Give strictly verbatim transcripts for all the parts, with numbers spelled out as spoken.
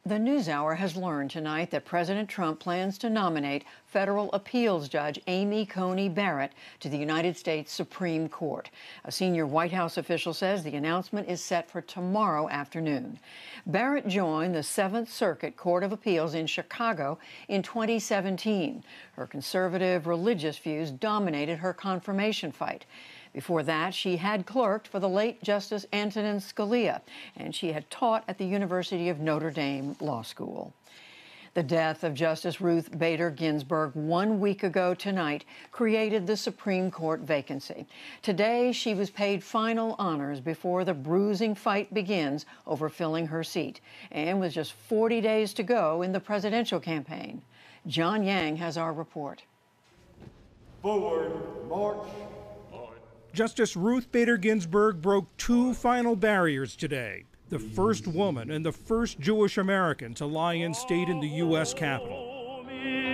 The NewsHour has learned tonight that President Trump plans to nominate federal appeals judge Amy Coney Barrett to the United States Supreme Court. A senior White House official says the announcement is set for tomorrow afternoon. Barrett joined the Seventh Circuit Court of Appeals in Chicago in twenty seventeen. Her conservative religious views dominated her confirmation fight. Before that, she had clerked for the late Justice Antonin Scalia, and she had taught at the University of Notre Dame Law School. The death of Justice Ruth Bader Ginsburg one week ago tonight created the Supreme Court vacancy. Today, she was paid final honors before the bruising fight begins over filling her seat, and with just forty days to go in the presidential campaign. John Yang has our report. Forward, march. Justice Ruth Bader Ginsburg broke two final barriers today. The first woman and the first Jewish American to lie in state in the U S Capitol.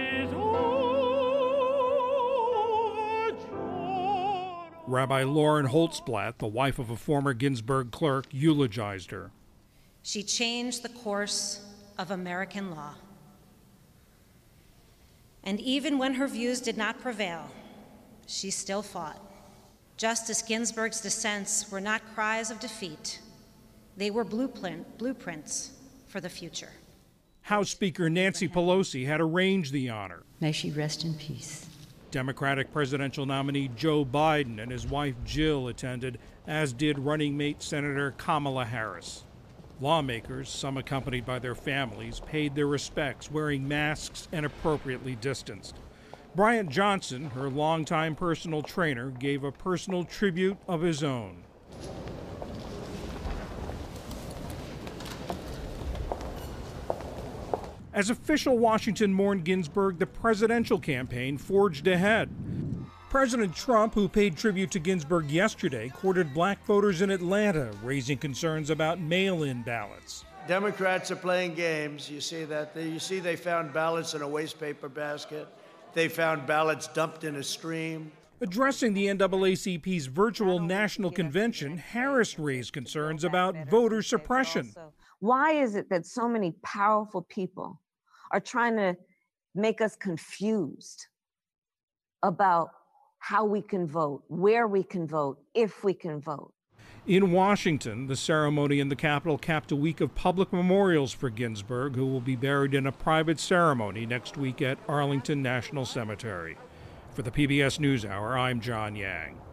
Rabbi Lauren Holtzblatt, the wife of a former Ginsburg clerk, eulogized her. She changed the course of American law. And even when her views did not prevail, she still fought. Justice Ginsburg's dissents were not cries of defeat. They were blueprint, blueprints for the future. House Speaker Nancy Pelosi had arranged the honor. May she rest in peace. Democratic presidential nominee Joe Biden and his wife Jill attended, as did running mate Senator Kamala Harris. Lawmakers, some accompanied by their families, paid their respects, wearing masks and appropriately distanced. Bryant Johnson, her longtime personal trainer, gave a personal tribute of his own. As official Washington mourned Ginsburg, the presidential campaign forged ahead. President Trump, who paid tribute to Ginsburg yesterday, courted black voters in Atlanta, raising concerns about mail-in ballots. Democrats are playing games. You see that? You see they found ballots in a wastepaper basket. They found ballots dumped in a stream. Addressing the N double A C P's virtual national convention, Harris raised concerns about voter suppression. Why is it that so many powerful people are trying to make us confused about how we can vote, where we can vote, if we can vote? In Washington, the ceremony in the Capitol capped a week of public memorials for Ginsburg, who will be buried in a private ceremony next week at Arlington National Cemetery. For the P B S NewsHour, I'm John Yang.